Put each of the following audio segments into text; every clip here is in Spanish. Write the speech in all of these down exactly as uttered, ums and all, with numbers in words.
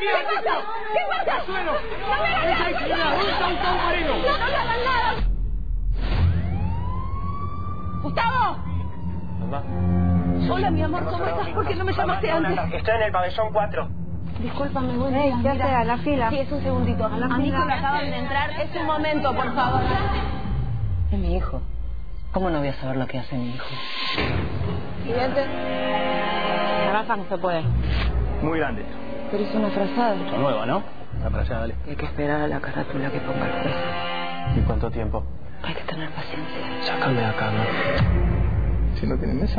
mía! ¿Qué pasa? ¿Qué pasa? ¡Al suelo! ¡No me hagan nada! señora! ¿Dónde está Gustavo Marino? ¡No, no me hagan nada! ¡Gustavo! Mamá. Hola, mi amor, ¿cómo estás? ¿Por qué no me llamaste antes? Estoy en el pabellón cuatro. Discúlpame, buen día. ¿Qué hace? Mira. ¿A la fila? Sí, es un segundito. A la A mi hijo fila. le acaban de entrar. Es un momento, por favor. Es mi hijo. ¿Cómo no voy a saber lo que hace mi hijo? Siguiente. Naranja no se puede. Muy grande. Pero es una frazada. Está nueva, ¿no? Está para allá, dale. Hay que esperar a la carátula que ponga el juez. ¿Y cuánto tiempo? Hay que tener paciencia. Sácame de acá, ¿no? Si no tiene mesa.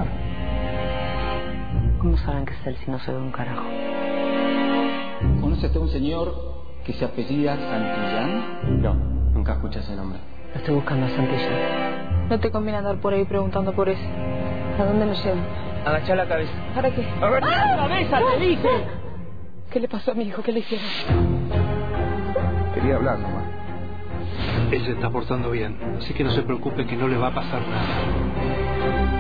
¿Cómo saben que es él si no se ve un carajo? ¿Conoce usted a un señor que se apellida Santillán? No, nunca escuché ese nombre. Lo estoy buscando a Santillán. No te conviene andar por ahí preguntando por eso. ¿A dónde me llevan? Agachá la cabeza. ¿Para qué? ¡Agachá la cabeza, te dije! ¿Qué le pasó a mi hijo? ¿Qué le hicieron? Quería hablar nomás. Él se está portando bien, así que no se preocupe que no le va a pasar nada.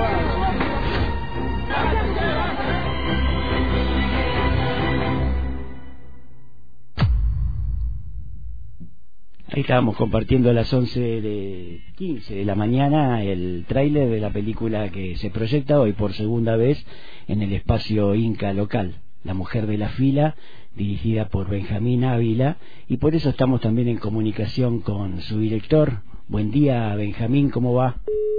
Ahí estábamos compartiendo a las once de quince de la mañana el tráiler de la película que se proyecta hoy por segunda vez en el espacio Inca local, La mujer de la fila, dirigida por Benjamín Ávila, y por eso estamos también en comunicación con su director. Buen día, Benjamín, ¿cómo va?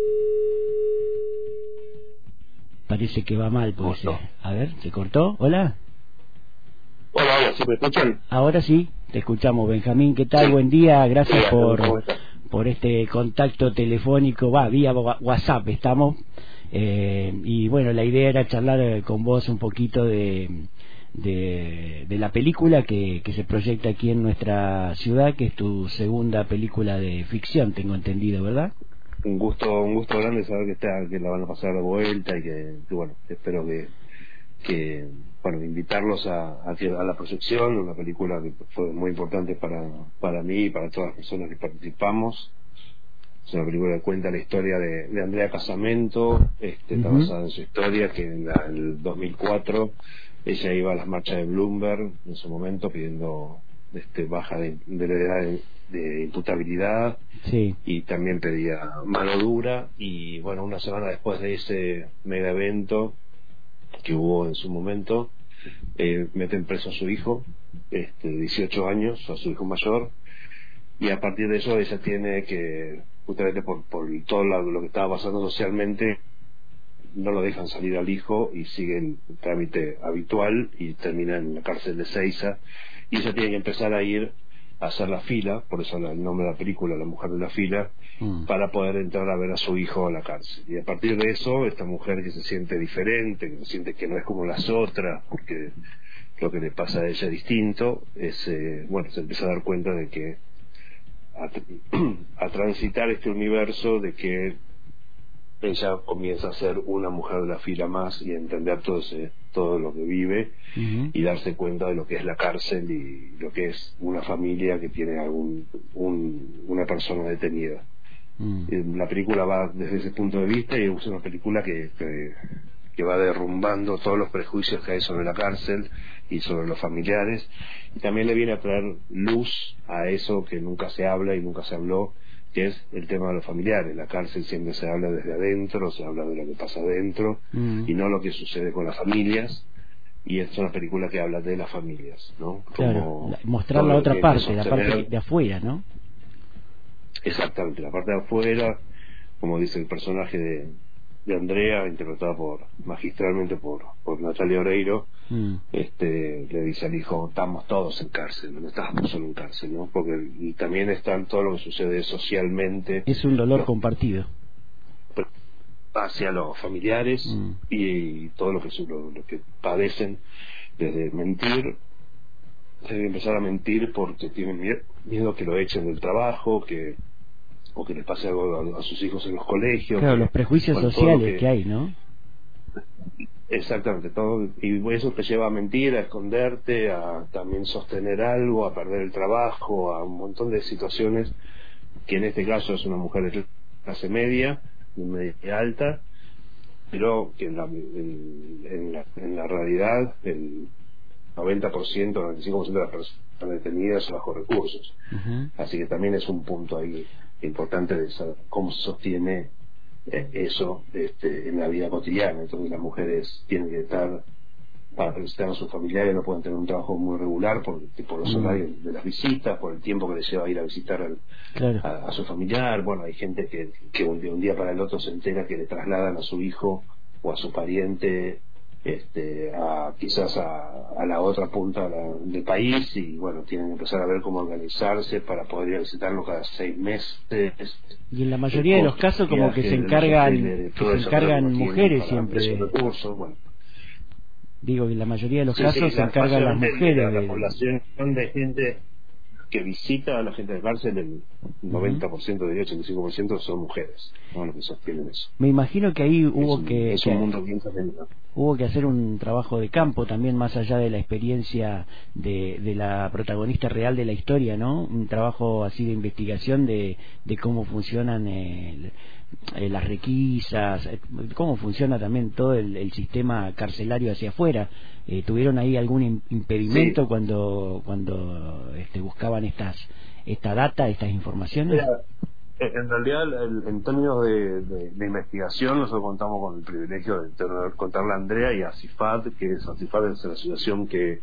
Parece que va mal, pues. Eh. A ver, ¿se cortó? ¿Hola? Hola, hola, ¿sí me escuchan? Ahora sí, te escuchamos, Benjamín. ¿Qué tal? Sí. Buen día, gracias Hola, por por este contacto telefónico, va, vía WhatsApp estamos. Eh, y bueno, la idea era charlar con vos un poquito de, de, de la película que, que se proyecta aquí en nuestra ciudad, que es tu segunda película de ficción, tengo entendido, ¿verdad? Un gusto, un gusto grande saber que está, que la van a pasar de vuelta y que, que bueno, espero que, que bueno, invitarlos a, a, a la proyección, una película que fue muy importante para, para mí y para todas las personas que participamos. Es una película que cuenta la historia de, de Andrea Casamento, este, uh-huh. Está basada en su historia, que en, la, en el dos mil cuatro ella iba a las marchas de Bloomberg en su momento pidiendo este, baja de, de la edad de, de imputabilidad, sí. Y también pedía mano dura, y bueno, una semana después de ese mega evento que hubo en su momento, eh, meten preso a su hijo, este, dieciocho años, a su hijo mayor, y a partir de eso ella tiene que, justamente por, por todo lo, lo que estaba pasando socialmente, no lo dejan salir al hijo y siguen el trámite habitual y termina en la cárcel de Seiza, y ella tiene que empezar a ir a hacer la fila, por eso el nombre de la película, La mujer de la fila, mm. para poder entrar a ver a su hijo a la cárcel. Y a partir de eso, esta mujer que se siente diferente, que se siente que no es como las otras, porque lo que le pasa a ella es distinto, es, eh, bueno, se empieza a dar cuenta de que a, a transitar este universo de que ella comienza a ser una mujer de la fila más y a entender todo ese, todo lo que vive, uh-huh. y darse cuenta de lo que es la cárcel y lo que es una familia que tiene algún un, una persona detenida. Uh-huh. La película va desde ese punto de vista, y es una película que, que, que va derrumbando todos los prejuicios que hay sobre la cárcel y sobre los familiares, y también le viene a traer luz a eso que nunca se habla y nunca se habló, que es el tema de los familiares. La cárcel siempre se habla desde adentro, se habla de lo que pasa adentro, mm. y no lo que sucede con las familias, y es una película que habla de las familias, ¿no? Claro, como mostrar la otra parte, la parte de afuera, ¿no? Exactamente, la parte de afuera, como dice el personaje de, de Andrea, interpretada por magistralmente por, por Natalia Oreiro, mm. este le dice al hijo, estamos todos en cárcel, no estamos solo en cárcel, ¿no? Porque y también está todo lo que sucede socialmente. Es un dolor, ¿no?, compartido hacia los familiares, mm. y, y todo lo que, lo, lo que padecen, desde mentir, desde empezar a mentir porque tienen miedo, miedo que lo echen del trabajo, que o que les pase algo a, a sus hijos en los colegios. Claro, que, los prejuicios sociales que, que hay, ¿no? Exactamente, todo, y eso te lleva a mentir, a esconderte, a también sostener algo, a perder el trabajo, a un montón de situaciones, que en este caso es una mujer de clase media, media alta, pero que en la, en, en la, en la realidad el, noventa por ciento, noventa y cinco por ciento de las personas detenidas son bajos recursos. Uh-huh. Así que también es un punto ahí importante de saber cómo se sostiene eh, eso este, en la vida cotidiana. Entonces las mujeres tienen que estar para visitar a sus familiares, no pueden tener un trabajo muy regular por, por los horarios de las visitas, por el tiempo que les lleva a ir a visitar al, claro. a, a su familiar. Bueno, hay gente que, que un, de un día para el otro se entera que le trasladan a su hijo o a su pariente este, a, quizás a, a la otra punta la, del país, y bueno, tienen que empezar a ver cómo organizarse para poder ir a visitarlo cada seis meses. Y en la mayoría de los casos como que se encargan, de, que se encargan mujeres siempre. Recursos, bueno. Digo que en la mayoría de los sí, casos sí, se encargan las mujeres. La, la de... población de gente que visita a la gente de cárcel, el noventa por ciento, de ochenta y cinco por ciento son mujeres, ¿no? Los que sostienen eso. Me imagino que ahí hubo es un, que, es que un mundo bien tremendo. Hubo que hacer un trabajo de campo también, más allá de la experiencia de, de la protagonista real de la historia, ¿no? Un trabajo así de investigación de, de cómo funcionan eh, eh, las requisas, eh, cómo funciona también todo el, el sistema carcelario hacia afuera. Eh, ¿Tuvieron ahí algún impedimento sí. cuando cuando este, buscaban estas esta data, estas informaciones? Mira, en realidad, el, en términos de, de, de investigación, nosotros contamos con el privilegio de tener, contarle a Andrea y a CIFAD, que es, CIFAD es la asociación que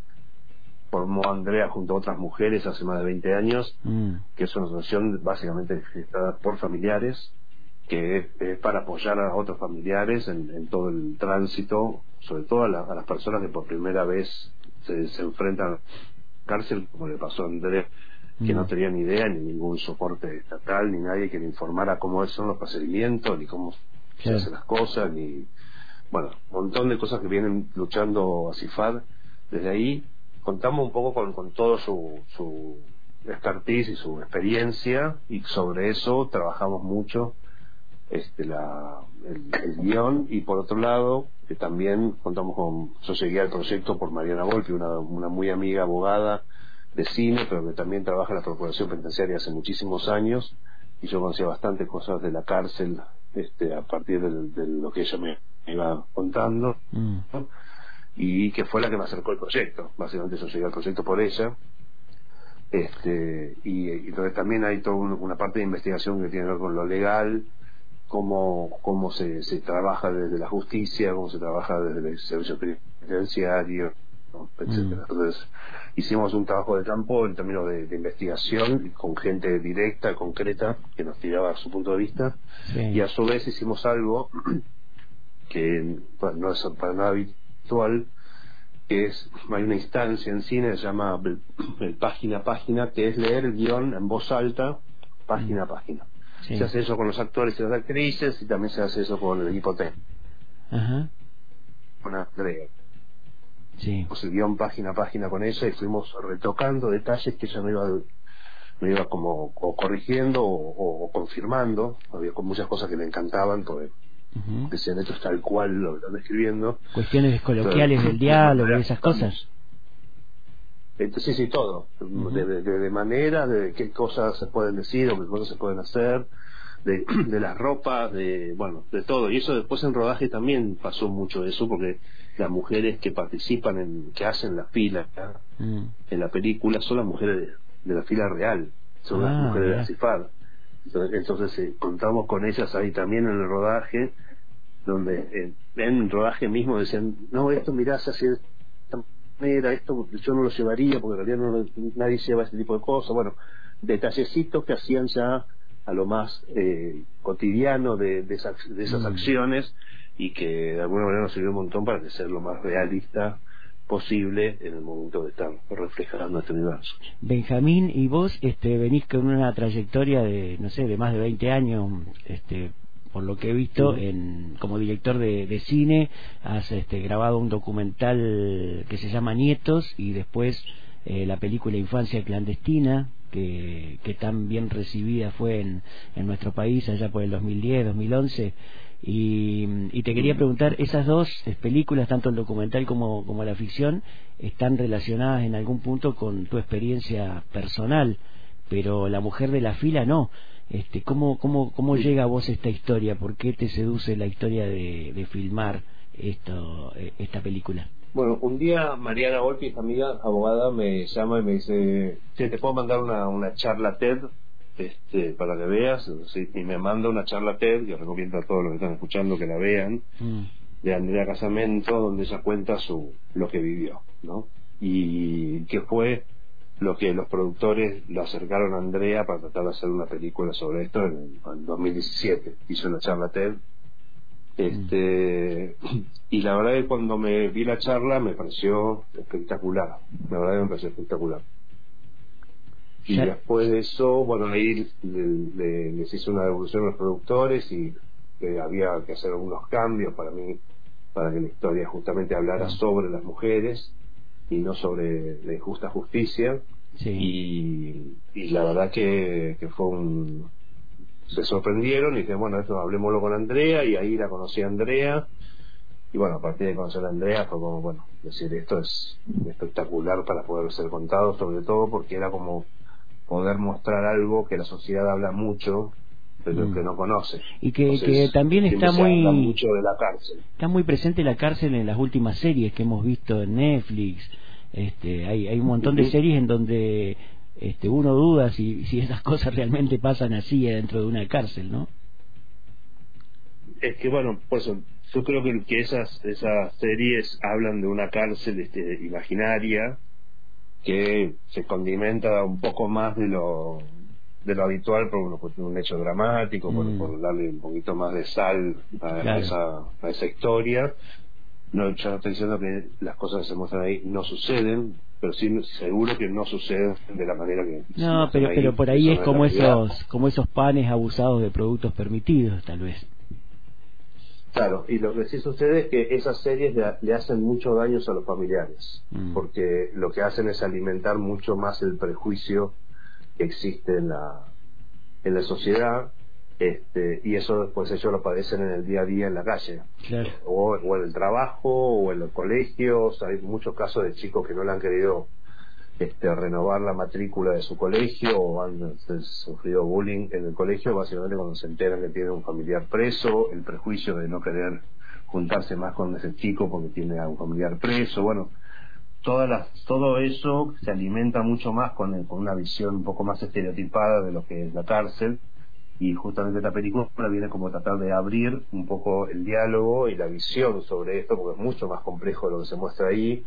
formó Andrea junto a otras mujeres hace más de veinte años, mm. que es una asociación básicamente gestada por familiares, que es, es para apoyar a otros familiares en, en todo el tránsito, sobre todo a, la, a las personas que por primera vez se, se enfrentan a la cárcel, como le pasó a Andrea, que mm. no tenía ni idea, ni ningún soporte estatal, ni nadie que le informara cómo son los procedimientos, ni cómo sí. se hacen las cosas, ni... Bueno, un montón de cosas que vienen luchando a CIFAD. Desde ahí contamos un poco con, con todo su, su expertise y su experiencia, y sobre eso trabajamos mucho este la el, el guión. Y por otro lado, que también contamos con... Yo llegué al proyecto por Mariana Volpi, una, una muy amiga abogada de cine, pero que también trabaja en la Procuración Penitenciaria hace muchísimos años, y yo conocía bastantes cosas de la cárcel este a partir de, de lo que ella me iba contando, mm. ¿no? Y que fue la que me acercó al proyecto. Básicamente yo llegué al proyecto por ella, este y, y entonces también hay toda un, una parte de investigación que tiene que ver con lo legal, cómo cómo se, se trabaja desde la justicia, cómo se trabaja desde el servicio penitenciario, ¿no? etcétera. Mm. Entonces hicimos un trabajo de campo en términos de, de investigación con gente directa, concreta, que nos tiraba su punto de vista, sí. Y a su vez hicimos algo que bueno, no es para nada habitual, que es, hay una instancia en cine que se llama el, el página a página, que es leer el guión en voz alta, página a página. Sí. Se hace eso con los actores y las actrices, y también se hace eso con el equipo técnico. Ajá. Con Andrea. Sí. Pues el guión página a página con ella, y fuimos retocando detalles que ella me iba, me iba como o corrigiendo o, o, o confirmando. Había con muchas cosas que le encantaban, porque uh-huh. decían esto es tal cual lo que están describiendo. Cuestiones coloquiales del diálogo y esas cosas. Sí, sí, todo. Uh-huh. De, de, de manera, de qué cosas se pueden decir o qué cosas se pueden hacer, de, de las ropas, de bueno, de todo. Y eso después en rodaje también pasó mucho eso, porque las mujeres que participan, en que hacen la fila mm. en la película, son las mujeres de, de la fila real, son ah, las mujeres yeah. de la CIFAD. Entonces, entonces eh, contamos con ellas ahí también en el rodaje, donde eh, en el rodaje mismo decían, no, esto mirá, se hace de esta manera, esto yo no lo llevaría, porque en realidad no, nadie lleva este tipo de cosas. Bueno, detallecitos que hacían ya a lo más eh, cotidiano de, de esas, de esas mm. acciones, y que de alguna manera nos sirvió un montón para que sea lo más realista posible en el momento de estar reflejando este universo. Benjamín, y vos este, venís con una trayectoria de, no sé, de más de veinte años, este, por lo que he visto, sí. en, como director de, de cine, has este, grabado un documental que se llama Nietos, y después eh, la película Infancia Clandestina, que, que tan bien recibida fue en, en nuestro país allá por el dos mil diez, dos mil once. Y, y te quería preguntar, esas dos películas, tanto el documental como, como la ficción, están relacionadas en algún punto con tu experiencia personal, pero La mujer de la fila no. Este, ¿cómo, cómo, cómo llega a vos esta historia? ¿Por qué te seduce la historia de, de filmar esto, esta película? Bueno, un día Mariana Volpi, esta amiga abogada, me llama y me dice, che, te puedo mandar una, una charla TED este, para que veas, sí, y me manda una charla TED, que recomiendo a todos los que están escuchando que la vean, mm. de Andrea Casamento, donde ella cuenta su lo que vivió, ¿no? Y que fue lo que los productores lo acercaron a Andrea para tratar de hacer una película sobre esto en, en dos mil diecisiete. Hizo una charla TED. Este, mm. Y la verdad que cuando me vi la charla me pareció espectacular. La verdad que me pareció espectacular. Y ¿sí? Después de eso, bueno, ahí le, le, les hice una devolución a los productores y eh, había que hacer algunos cambios para mí, para que la historia justamente hablara sobre las mujeres y no sobre la injusta justicia. Sí. y, y la verdad que, que fue un se sorprendieron y dije, bueno, esto hablemoslo con Andrea, y ahí la conocí a Andrea, y bueno, a partir de conocer a Andrea fue como, bueno, decir, esto es espectacular para poder ser contado, sobre todo porque era como poder mostrar algo que la sociedad habla mucho pero mm. que no conoce, y que, Entonces, que también está muy mucho de la cárcel. Está muy presente la cárcel en las últimas series que hemos visto en Netflix. Este, hay, hay un montón de series en donde este, uno duda si, si esas cosas realmente pasan así dentro de una cárcel, ¿no? Es que bueno, por eso yo creo que, que esas esas series hablan de una cárcel este, imaginaria que se condimenta un poco más de lo de lo habitual por, por un hecho dramático, mm. por, por darle un poquito más de sal a, claro. a, esa, a esa historia. No, yo no estoy diciendo que las cosas que se muestran ahí no suceden, pero sí seguro que no suceden de la manera que no, pero ahí, pero por ahí es como esos como esos panes abusados de productos permitidos, tal vez. Claro, y lo que sí sucede es que esas series le, le hacen mucho daño a los familiares, mm. porque lo que hacen es alimentar mucho más el prejuicio que existe en la en la sociedad. Este, y eso después ellos lo padecen en el día a día en la calle, claro. o, o en el trabajo o en los colegios. Hay muchos casos de chicos que no le han querido este, renovar la matrícula de su colegio o han sufrido bullying en el colegio, básicamente cuando se enteran que tiene un familiar preso, el prejuicio de no querer juntarse más con ese chico porque tiene a un familiar preso. Bueno, todas las, todo eso se alimenta mucho más con, el, con una visión un poco más estereotipada de lo que es la cárcel. Y justamente esta película viene como tratar de abrir un poco el diálogo y la visión sobre esto, porque es mucho más complejo de lo que se muestra ahí,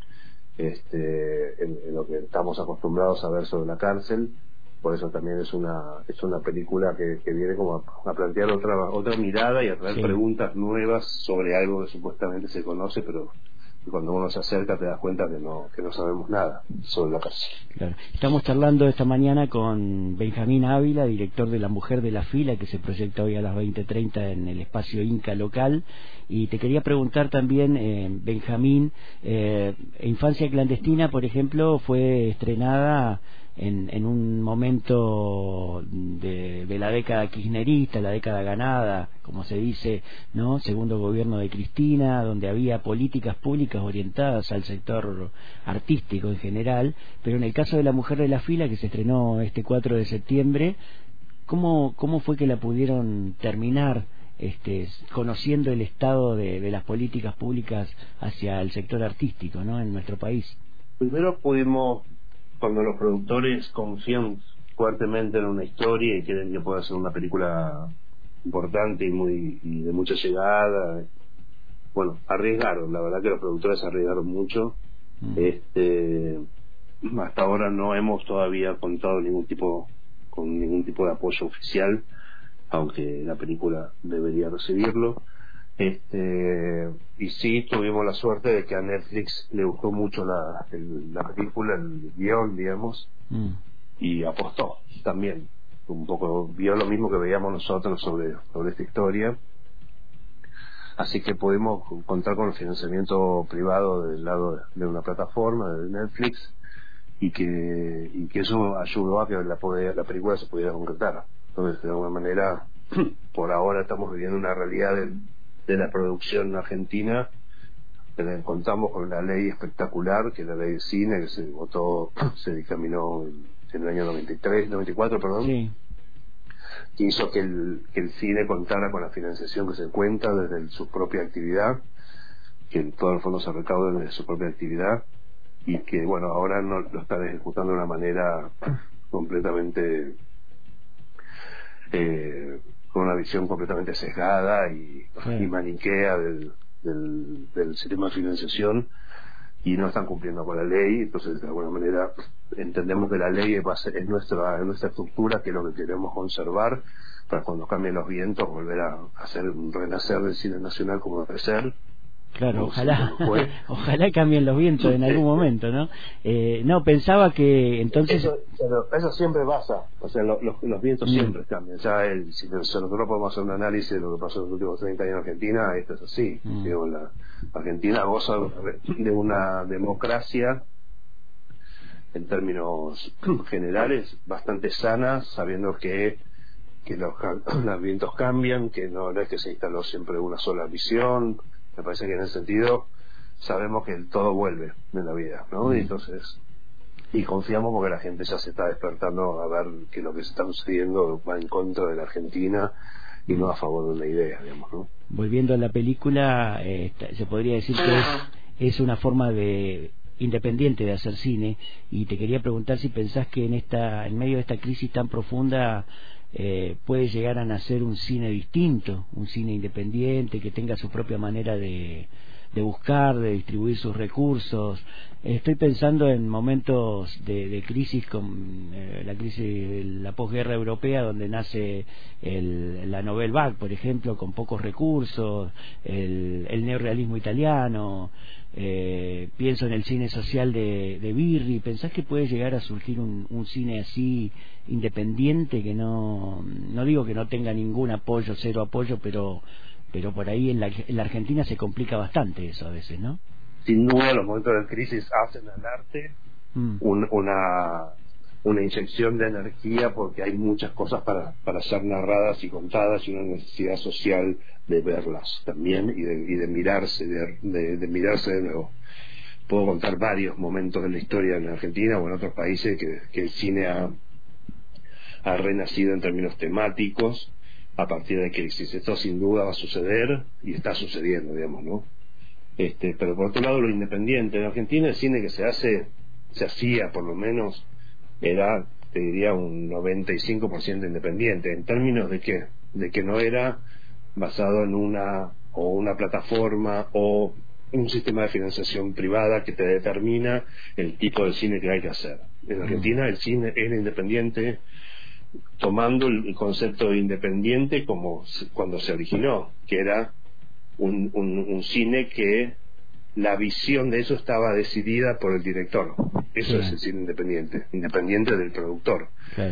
este, en, en lo que estamos acostumbrados a ver sobre la cárcel. Por eso también es una es una película que, que viene como a, a plantear otra otra mirada y a traer sí. preguntas nuevas sobre algo que supuestamente se conoce, pero y cuando uno se acerca te das cuenta que no que no sabemos nada sobre la cárcel. Claro. Estamos charlando esta mañana con Benjamín Ávila, director de La Mujer de la Fila, que se proyecta hoy a las veinte treinta en el espacio Inca local. Y te quería preguntar también, eh, Benjamín, eh, Infancia Clandestina, por ejemplo, fue estrenada en, en un momento de, de la década kirchnerista, la década ganada, como se dice, ¿no? Segundo gobierno de Cristina, donde había políticas públicas orientadas al sector artístico en general, pero en el caso de La Mujer de la Fila, que se estrenó este cuatro de septiembre, ¿cómo, cómo fue que la pudieron terminar este, conociendo el estado de, de las políticas públicas hacia el sector artístico, ¿no? En nuestro país? Primero pudimos, cuando los productores confían fuertemente en una historia y quieren que pueda ser una película importante y muy y de mucha llegada, bueno, arriesgaron, la verdad que los productores arriesgaron mucho. Mm. Este, hasta ahora no hemos todavía contado ningún tipo con ningún tipo de apoyo oficial, aunque la película debería recibirlo. Este, y sí tuvimos la suerte de que a Netflix le gustó mucho la, el, la película, el guión, digamos, mm. y apostó también un poco, vio lo mismo que veíamos nosotros sobre, sobre esta historia, así que pudimos contar con el financiamiento privado del lado de, de una plataforma de Netflix, y que y que eso ayudó a que la, poder, la película se pudiera concretar. Entonces, de alguna manera, por ahora estamos viviendo una realidad de de la producción argentina. Contamos con una ley espectacular, que es la ley de cine, que se votó, se dictaminó en, en el año noventa y tres, noventa y cuatro, perdón, sí. que hizo que el, que el cine contara con la financiación que se cuenta desde el, su propia actividad, que todos los fondos se recauden de su propia actividad y que, bueno, ahora no lo están ejecutando de una manera completamente eh, con una visión completamente sesgada y, sí. y maniquea del, del, del sistema de financiación, y no están cumpliendo con la ley. Entonces, de alguna manera, entendemos que la ley es, es nuestra es nuestra estructura, que es lo que queremos conservar para cuando cambien los vientos volver a hacer un renacer del cine nacional como debe ser. Claro, ojalá, ojalá cambien los vientos en algún momento, ¿no? Eh, no, pensaba que entonces... Eso, eso, eso siempre pasa, o sea, lo, los, los vientos mm. siempre cambian. Ya el, si nosotros podemos hacer un análisis de lo que pasó en los últimos treinta años en Argentina, esto es así. Mm. Digo, la Argentina goza de una democracia, en términos generales, bastante sana, sabiendo que que los, los vientos cambian, que no, no es que se instaló siempre una sola visión. Me parece que en ese sentido sabemos que el todo vuelve en la vida, ¿no? Mm. Y entonces, y confiamos porque la gente ya se está despertando a ver que lo que se está sucediendo va en contra de la Argentina y no a favor de una idea, digamos, ¿no? Volviendo a la película, eh, se podría decir que es, es una forma de independiente de hacer cine, y te quería preguntar si pensás que en esta, en medio de esta crisis tan profunda, Eh, puede llegar a nacer un cine distinto, un cine independiente que tenga su propia manera de, de buscar, de distribuir sus recursos. Estoy pensando en momentos de, de crisis, con eh, la crisis, la posguerra europea, donde nace el, la Nouvelle Vague, por ejemplo, con pocos recursos, el, el neorrealismo italiano. Eh, pienso en el cine social de, de Birri. ¿Pensás que puede llegar a surgir un, un cine así independiente, que no no digo que no tenga ningún apoyo, cero apoyo, pero pero por ahí en la, en la Argentina se complica bastante eso a veces, ¿no? Sin duda, los momentos de crisis hacen al arte mm. un, una una inyección de energía, porque hay muchas cosas para para ser narradas y contadas, y una necesidad social de verlas también, y de, y de mirarse de, de, de mirarse de nuevo. Puedo contar varios momentos de la historia en Argentina o en otros países que, que el cine ha ha renacido en términos temáticos a partir de crisis. Esto sin duda va a suceder y está sucediendo, digamos, ¿no? Este, pero por otro lado, lo independiente en Argentina, el cine que se hace, se hacía por lo menos, era, te diría, un noventa y cinco por ciento independiente, en términos de que de que no era basado en una o una plataforma o un sistema de financiación privada que te determina el tipo de cine que hay que hacer. En Argentina el cine era independiente, tomando el concepto de independiente como cuando se originó, que era un, un, un cine que la visión de eso estaba decidida por el director. Eso sí. Es el cine independiente, independiente del productor. Sí.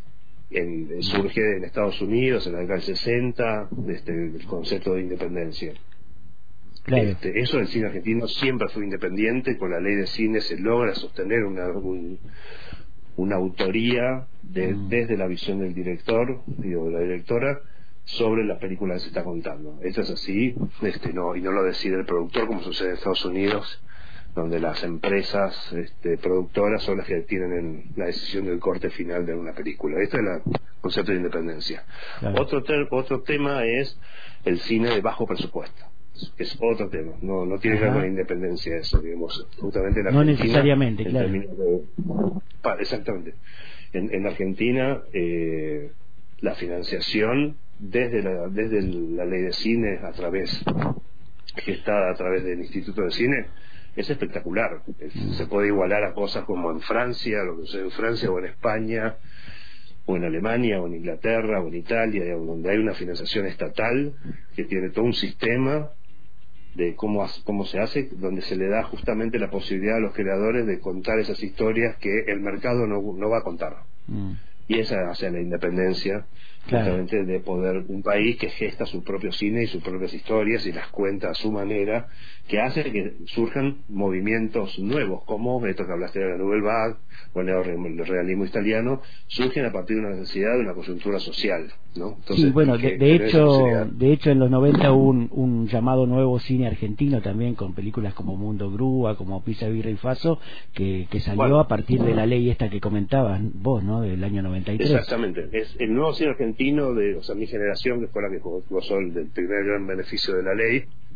En, surge en Estados Unidos en la década del sesenta, este, el concepto de independencia. Claro. Este, eso el cine argentino siempre fue independiente. Con la ley de cine se logra sostener una, un, una autoría de, mm. desde la visión del director, digo, de la directora, sobre la película que se está contando. Esto es así, este, no, y no lo decide el productor, como sucede en Estados Unidos, donde las empresas este, productoras son las que tienen en la decisión del corte final de una película. Este es el concepto de independencia. Claro. Otro, te, otro tema es el cine de bajo presupuesto. Es otro tema, no no tiene que ver con la independencia eso, digamos, justamente en la no Argentina, necesariamente, en claro. De, pa, exactamente. En, en Argentina eh, la financiación desde la desde la ley de cine a través gestada a través del Instituto de Cine es espectacular. Es, se puede igualar a cosas como en Francia, lo que sucede en Francia o en España, o en Alemania, o en Inglaterra, o en Italia, donde hay una financiación estatal que tiene todo un sistema de cómo, cómo se hace, donde se le da justamente la posibilidad a los creadores de contar esas historias que el mercado no, no va a contar. Mm. Y esa hace la independencia, claro, justamente de poder, un país que gesta su propio cine y sus propias historias y las cuenta a su manera, que hace que surjan movimientos nuevos, como esto que hablaste de la Nouvelle Vague o el realismo italiano, surgen a partir de una necesidad de una coyuntura social, ¿no? Entonces, sí, bueno, que, de, de hecho de hecho en los noventa hubo un, un llamado nuevo cine argentino también, con películas como Mundo Grúa, como Pisa, Birra y Faso, que, que salió bueno, a partir de la ley esta que comentabas vos, ¿no? Del año noventa y tres. Exactamente, es el nuevo cine argentino de, o sea, mi generación, que fue la que gozó del primer gran beneficio de la ley,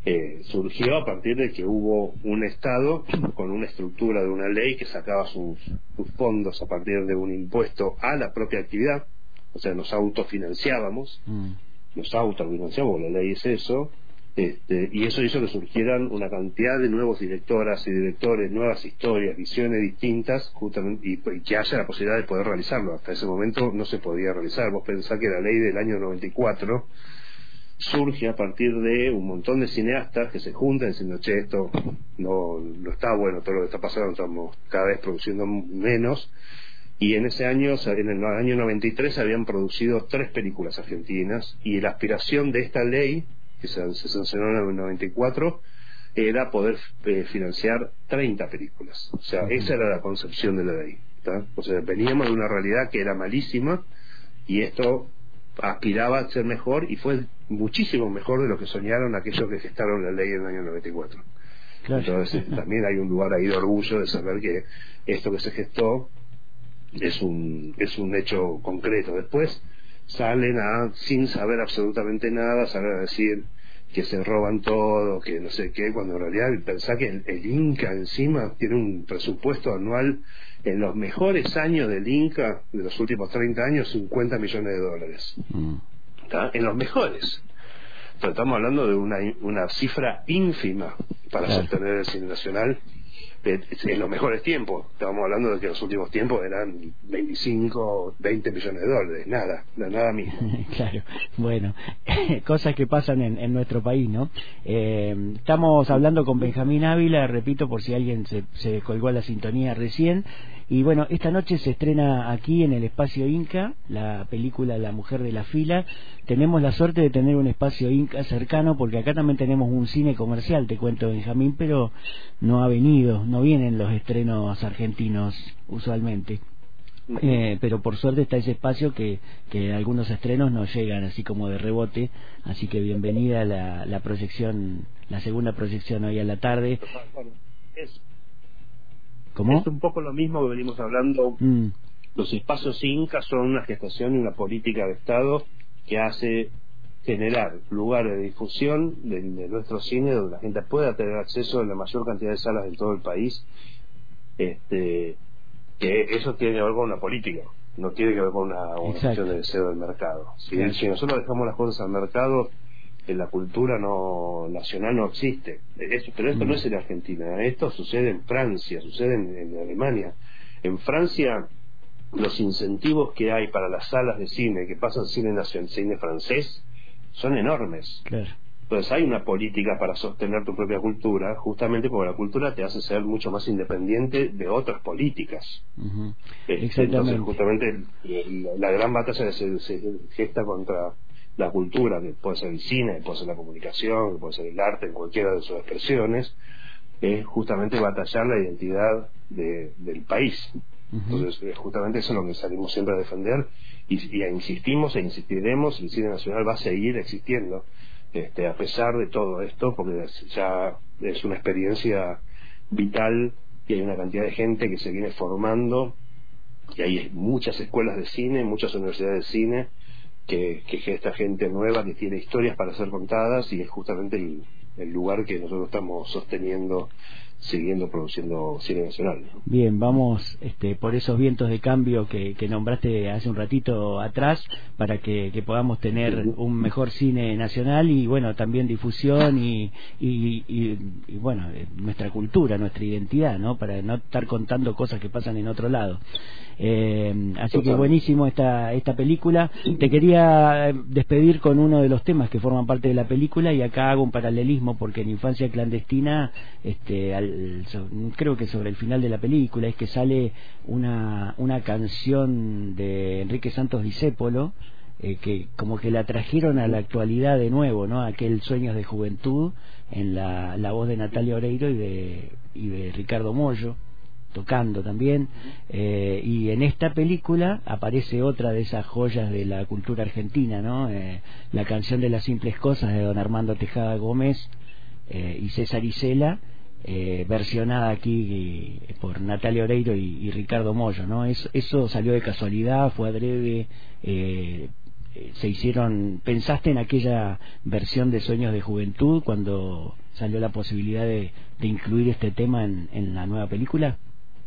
eh, surgió a partir de que hubo un Estado con una estructura de una ley que sacaba sus, sus fondos a partir de un impuesto a la propia actividad, o sea, nos autofinanciábamos, mm. nos autofinanciábamos, la ley es eso, este, y eso hizo que surgieran una cantidad de nuevos directoras y directores, nuevas historias, visiones distintas, justamente, y, y que haya la posibilidad de poder realizarlo. Hasta ese momento no se podía realizar. Vos pensás que la ley del año noventa y cuatro surge a partir de un montón de cineastas que se juntan diciendo, che, esto no, no está bueno, todo lo que está pasando, estamos cada vez produciendo menos. Y en ese año, en el año noventa y tres, se habían producido tres películas argentinas, y la aspiración de esta ley que se, se sancionó en el noventa y cuatro era poder eh, financiar treinta películas. O sea, uh-huh. esa era la concepción de la ley, ¿tá? O sea, veníamos de una realidad que era malísima, y esto aspiraba a ser mejor, y fue muchísimo mejor de lo que soñaron aquellos que gestaron la ley en el año noventa y cuatro. Claro. Entonces también hay un lugar ahí de orgullo de saber que esto que se gestó es un es un hecho concreto. Después salen a, sin saber absolutamente nada, salen a decir que se roban todo, que no sé qué, cuando en realidad pensá que el, el Inca encima tiene un presupuesto anual en los mejores años del Inca de los últimos treinta años, cincuenta millones de dólares. Mm. ¿Tá? En los mejores. Pero estamos hablando de una, una cifra ínfima para claro. sostener el cine nacional en los mejores tiempos. Estábamos hablando de que los últimos tiempos eran veinticinco, veinte millones de dólares, nada, nada mismo. Claro, bueno, cosas que pasan en, en nuestro país, ¿no? Eh, estamos hablando con Benjamín Ávila, repito, por si alguien se, se colgó a la sintonía recién. Y bueno, esta noche se estrena aquí en el Espacio Inca la película La Mujer de la Fila. Tenemos la suerte de tener un Espacio Inca cercano, porque acá también tenemos un cine comercial, te cuento, Benjamín, pero no ha venido, no vienen los estrenos argentinos usualmente. Eh, pero por suerte está ese espacio que, que algunos estrenos nos llegan así como de rebote, así que bienvenida la, la proyección, la segunda proyección hoy a la tarde. Es ¿Cómo? Es un poco lo mismo que venimos hablando. Mm. Los espacios Inca son una gestación y una política de Estado que hace generar lugares de difusión de, de nuestro cine donde la gente pueda tener acceso a la mayor cantidad de salas en todo el país. Este, que eso tiene que ver con una política, no tiene que ver con una, una cuestión de deseo del mercado. Si, si nosotros dejamos las cosas al mercado, en la cultura no nacional no existe. Esto, pero esto mm. no es en Argentina, esto sucede en Francia, sucede en, en Alemania. En Francia, los incentivos que hay para las salas de cine que pasan cine nacional, cine francés, son enormes. Claro. Entonces hay una política para sostener tu propia cultura, justamente porque la cultura te hace ser mucho más independiente de otras políticas. Uh-huh. Este, entonces justamente la, la gran batalla se, se gesta contra la cultura, que puede ser el cine, puede ser la comunicación, que puede ser el arte en cualquiera de sus expresiones, es justamente batallar la identidad de, del país. Uh-huh. Entonces justamente eso es lo que salimos siempre a defender, y, y insistimos e insistiremos, el cine nacional va a seguir existiendo, este, a pesar de todo esto, porque ya es una experiencia vital y hay una cantidad de gente que se viene formando, y hay muchas escuelas de cine, muchas universidades de cine que, que gesta gente nueva que tiene historias para ser contadas, y es justamente el, el lugar que nosotros estamos sosteniendo, siguiendo produciendo cine nacional. Bien, vamos este, por esos vientos de cambio que, que nombraste hace un ratito atrás, para que, que podamos tener uh-huh. un mejor cine nacional, y bueno, también difusión y, y, y, y bueno, nuestra cultura, nuestra identidad, ¿no? Para no estar contando cosas que pasan en otro lado. Eh, así que buenísimo esta esta película. Te quería despedir con uno de los temas que forman parte de la película, y acá hago un paralelismo, porque en Infancia Clandestina, este, al, so, creo que sobre el final de la película es que sale una una canción de Enrique Santos Discépolo, eh, que como que la trajeron a la actualidad de nuevo, ¿no? Aquel Sueños de Juventud, en la, la voz de Natalia Oreiro y de y de Ricardo Mollo, tocando también, eh, y en esta película aparece otra de esas joyas de la cultura argentina, ¿no? Eh, la canción de Las Simples Cosas, de don Armando Tejada Gómez eh, y César Isela, eh, versionada aquí eh, por Natalia Oreiro y, y Ricardo Mollo, ¿no? Eso, eso salió de casualidad, fue adrede, eh, eh, se hicieron, ¿pensaste en aquella versión de Sueños de Juventud cuando salió la posibilidad de, de incluir este tema en, en la nueva película?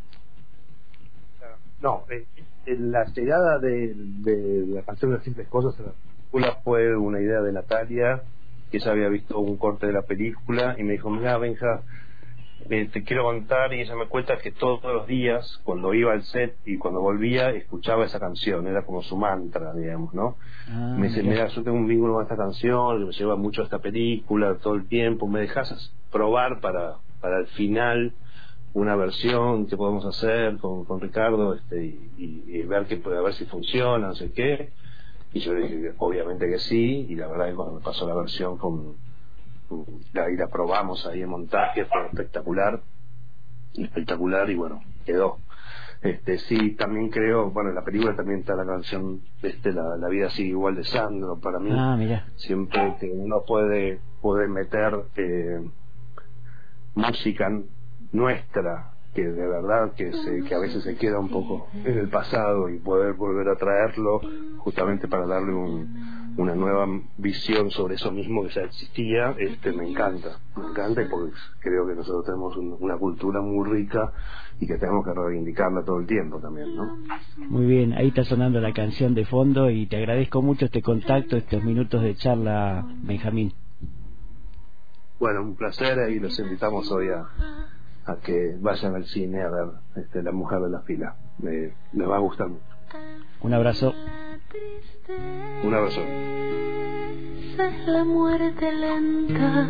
No, eh, eh, la llegada de, de la canción de Las Simples Cosas en la película fue una idea de Natalia, que ella había visto un corte de la película y me dijo, mira, Benja, eh, te quiero contar, y ella me cuenta que todos los días, cuando iba al set y cuando volvía, escuchaba esa canción, era como su mantra, digamos, ¿no? Ah, me dice, mira, yo tengo un vínculo con esta canción, que me lleva mucho a esta película todo el tiempo, ¿me dejas probar para, para el final una versión que podemos hacer con, con Ricardo este, y, y, y ver que puede, a ver si funciona, no sé qué? Y yo le dije, obviamente que sí, y la verdad que cuando me pasó la versión con, con la, y la probamos ahí en montaje, fue espectacular, espectacular, y bueno, quedó. Este, sí, también creo, bueno, en la película también está la canción, este, la, la vida sigue igual de Sandro, para mí, ah, mira. Siempre que uno puede, puede meter eh, música nuestra, que de verdad que se, que a veces se queda un poco en el pasado, y poder volver a traerlo justamente para darle un, una nueva visión sobre eso mismo que ya existía, este me encanta, me encanta, y porque creo que nosotros tenemos un, una cultura muy rica y que tenemos que reivindicarla todo el tiempo también, ¿no? Muy bien, ahí está sonando la canción de fondo y te agradezco mucho este contacto, estos minutos de charla, Benjamín. Bueno, un placer, y los invitamos hoy a a que vayan al cine a ver este, La Mujer de la Fila. Eh, les va a gustar mucho. Un abrazo. Un abrazo. Es la muerte lenta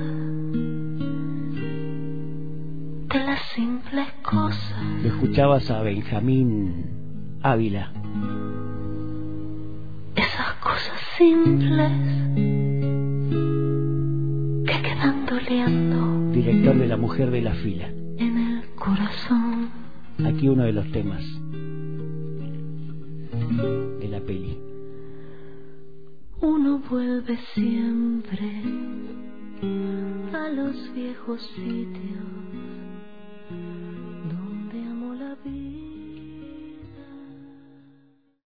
de las simples cosas. Lo escuchabas a Benjamín Ávila. Esas cosas simples que quedan doliendo. Director de La Mujer de la Fila. En el corazón. Aquí uno de los temas de la peli. Uno vuelve siempre a los viejos sitios